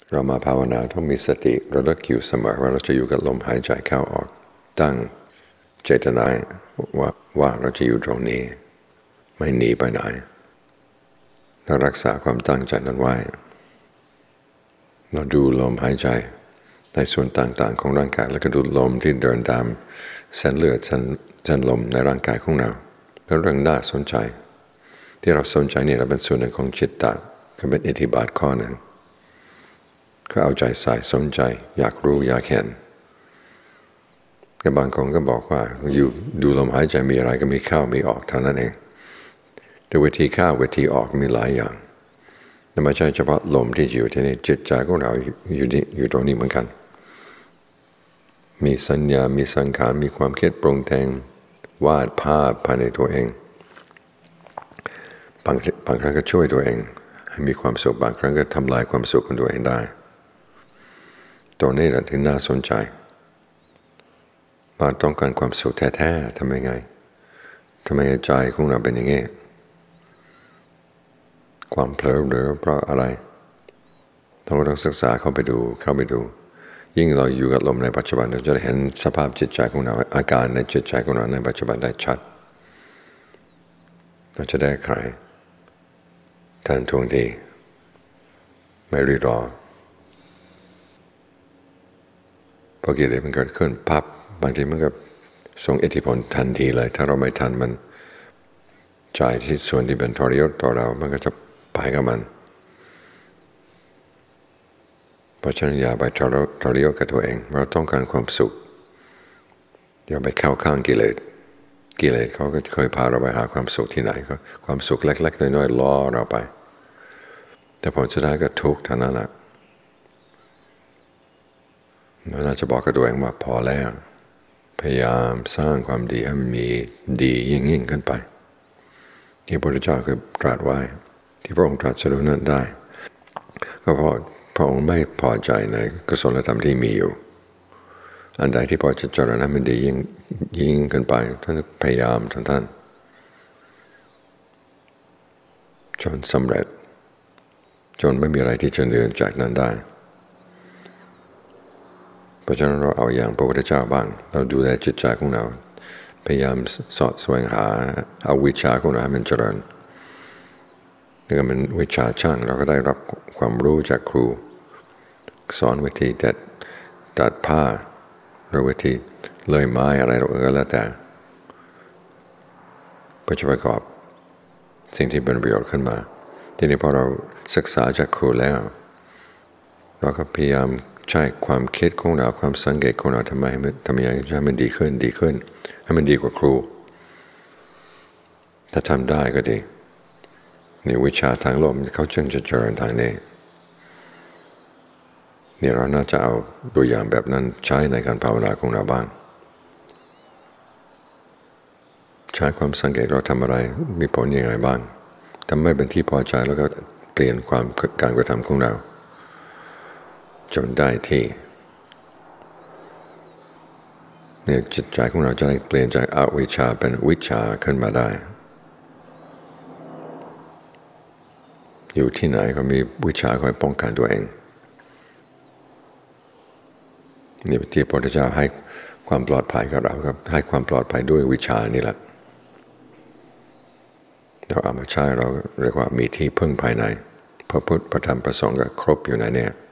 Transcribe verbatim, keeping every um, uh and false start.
เรามาภาวนาต้องมีสติระลึกอยู่เสมอว่าเราจะอยู่กับลมหายใจเข้าออกตั้งเจตนาว่าว่าเราจะอยู่ตรงนี้ไม่หนีไปไหนเรารักษาความตั้งใจนั้นไว้เราดูลมหายใจในส่วนต่างๆของร่างกายแล้วก็ดูลมที่เดินตามเส้นเลือดเส้นเส้นลมในร่างกายของเราเป็นเรื่องน่าสนใจที่เราสนใจนี่เราเป็นส่วนหนึ่งของจิตตะก็เป็นอิทธิบาทข้อหนึ่งก็เอาใจใส่สนใจอยากรู้อยากเห็นกับบางคนก็บอกว่าอยู่ดูลมหายใจมีอะไรก็มีเข้ามีออกเท่านั้นเองแต่วิธีเข้าวิธีออกมีหลายอย่างแต่ไม่ใช่เฉพาะลมที่อยู่ที่นี่จิตใจของเราอยู่นี่อยู่ตรงนี้เหมือนกันมีสัญญามีสังขารมีความคิดปรุงแต่งวาดภาพภายในตัวเองบางบางครั้งก็ช่วยตัวเองให้มีความสุขบางครั้งก็ทำลายความสุขของตัวเองได้ตัวนี้แหละที่น่าสนใจว่าต้องการความสุขแท้ๆทำยังไงทำไมใจของเราเป็นอย่างนี้ความเผลอหรือเพราะอะไรต้องต้องศึกษาเข้าไปดูเข้าไปดูยิ่งเราอยู่กับลมในปัจจุบันเราจะเห็นสภาพจิตใจของเราอาการในจิตใจของเราในปัจจุบันได้ชัดเราจะได้ขายทันท่วงทีไม่รีรอพอกิเลสมันเกิดขึ้นปั๊บบางทีมันก็ส่งอิทธิพลทันทีเลยถ้าเราไม่ทันมันใจที่ส่วนที่เป็นทรยศต่อเรามันก็จะไปกับมันเพราะฉะนั้นอย่าไปทรยศกับตัวเองเราต้องการความสุขอย่าไปเข้าข้างกิเลสกิเลสเขาก็เคยพาเราไปหาความสุขที่ไหนก็ความสุขเล็กๆน้อยๆล่อเราไปแต่ผลสุดท้ายก็ทุกข์เท่านั้นแหละเราจะบอกกับตัวเองว่าพอแล้วพยายามสร้างความดีให้มันมีดียิ่งยิ่งขึ้นไปที่พระพุทธเจ้าเคยตรัสไว้ที่พระองค์ตรัสรู้นั้นได้ก็เพราะพระองค์ไม่พอใจในกุศลธรรมที่มีอยู่อันใดที่พอจะเจริญให้มันดียิ่งยิ่งขึ้นไปท่านพยายามท่านท่านจนสำเร็จจนไม่มีอะไรที่จะเหนือจากนั้นได้เพราะฉะนั้นเราเอาอย่างพระพุทธเจ้าบ้างเราดูแลจิตใจของเราพยายามสอดแสวงหาเอาวิชาของเราให้มันเจริญนี่ก็เป็นวิชาช่างเราก็ได้รับความรู้จากครูสอนวิธีตัดตัดผ้าหรือวิธีเลื่อยไม้อะไรเราก็แล้วแต่เพื่อจะประกอบสิ่งที่เป็นประโยชน์ขึ้นมาทีนี้พอเราศึกษาจากครูแล้วเราก็พยายามใช้ความคิดของเราความสังเกตของเราทำไมทำยังไงให้มันดีขึ้นดีขึ้นให้มันดีกว่าครูถ้าทำได้ก็ดีนี่วิชาทางโลกเขาจึงจะเจริญทางนี้นี่เราน่าจะเอาตัวอย่างแบบนั้นใช้ในการภาวนาของเราบ้างใช้ความสังเกตเราทำอะไรมีผลยังไงบ้างทำไม่เป็นที่พอใจแล้วก็เปลี่ยนความการกระทำของเราจนได้ที่เนี่ยจิตใจของเราจะได้เปลี่ยนจากอวิชชาเป็นวิชาขึ้นมาได้อยู่ที่ไหนก็มีวิชาคอยป้องกันตัวเองนี่ที่พระพุทธเจ้าให้ความปลอดภัยกับเราครับให้ความปลอดภัยด้วยวิชานี่แหละเราเอามาใช้เราเรียกว่ามีที่พึ่งภายในพระพุทธพระธรรมพระสงฆ์ก็ครบอยู่ในนี้